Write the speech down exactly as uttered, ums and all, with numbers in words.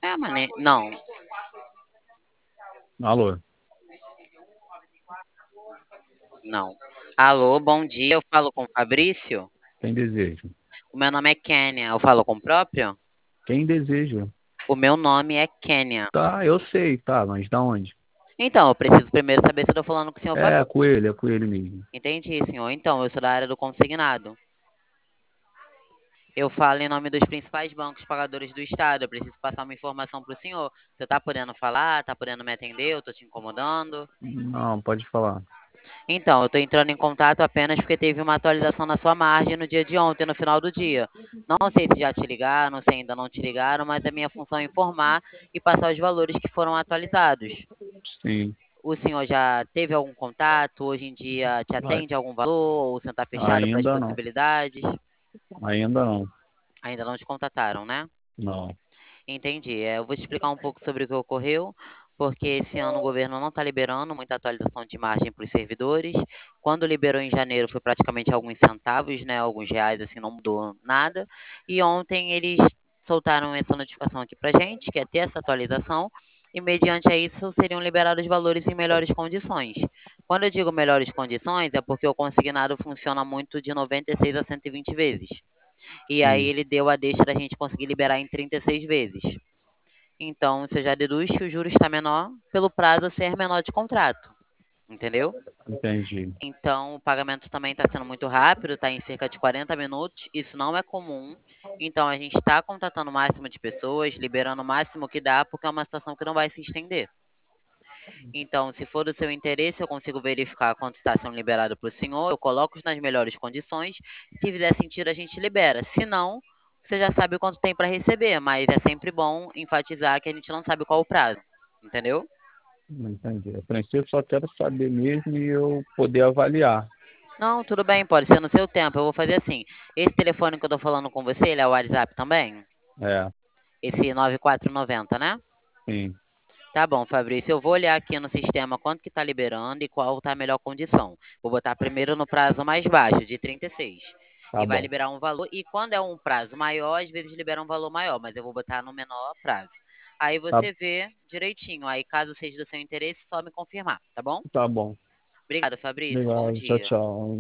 É, mano, não. Alô, Não. Alô, bom dia. Eu falo com o Fabrício. quem deseja? O meu nome é Kênia. Eu falo com o próprio? Quem deseja? O meu nome é Kênia. Tá, eu sei, tá, mas da onde? Então, eu preciso primeiro saber se eu tô falando com o senhor É, Fabrício. com ele, é com ele mesmo. Entendi, senhor. Então, eu sou da área do consignado. Eu falo em nome dos principais bancos pagadores do estado. Eu preciso passar uma informação para o senhor. Você tá podendo falar? Tá podendo me atender? Eu tô te incomodando? Não, pode falar. Então, eu estou entrando em contato apenas porque teve uma atualização na sua margem no dia de ontem, no final do dia. Não sei se já te ligaram, não sei se ainda não te ligaram, mas a minha função é informar e passar os valores que foram atualizados. Sim. O senhor já teve algum contato? Hoje em dia te Ai, atende algum valor? Ou o senhor está fechado para as ainda não. possibilidades? Ainda não. Ainda não te contataram, né? Não. Entendi. É, eu vou te explicar um pouco sobre o que ocorreu, porque esse ano o governo não está liberando muita atualização de margem para os servidores. Quando liberou em janeiro foi praticamente alguns centavos, né? Alguns reais, assim, não mudou nada. E ontem eles soltaram essa notificação aqui para gente, que é ter essa atualização, e mediante a isso seriam liberados valores em melhores condições. Quando eu digo melhores condições, é porque o consignado funciona muito de noventa e seis a cento e vinte vezes. E aí Sim, ele deu a deixa da gente conseguir liberar em trinta e seis vezes. Então, você já deduz que o juro está menor pelo prazo ser menor de contrato, entendeu? entendi. Então, o pagamento também está sendo muito rápido, está em cerca de quarenta minutos. Isso não é comum. Então, a gente está contratando o máximo de pessoas, liberando o máximo que dá, porque é uma situação que não vai se estender. Então, se for do seu interesse, eu consigo verificar quanto está sendo liberado para o senhor, eu coloco nas melhores condições. Se fizer sentido, a gente libera. Se não, você já sabe quanto tem para receber, mas é sempre bom enfatizar que a gente não sabe qual o prazo, entendeu? Não entendi. A princípio, só quero saber mesmo e eu poder avaliar. Não, tudo bem, pode ser no seu tempo. Eu vou fazer assim. Esse telefone que eu tô falando com você, ele é o WhatsApp também? É, Esse nove quatro nove zero, né? sim. Tá bom, Fabrício, eu vou olhar aqui no sistema quanto que tá liberando e qual tá a melhor condição. Vou botar primeiro no prazo mais baixo, de trinta e seis. Tá E vai bom. liberar um valor. E quando é um prazo maior, às vezes libera um valor maior, mas eu vou botar no menor prazo. Aí Tá, você vê direitinho. Aí, caso seja do seu interesse, só me confirmar, tá bom? tá bom. Obrigada, Fabrício. Bom Obrigado. Tchau, dia. tchau.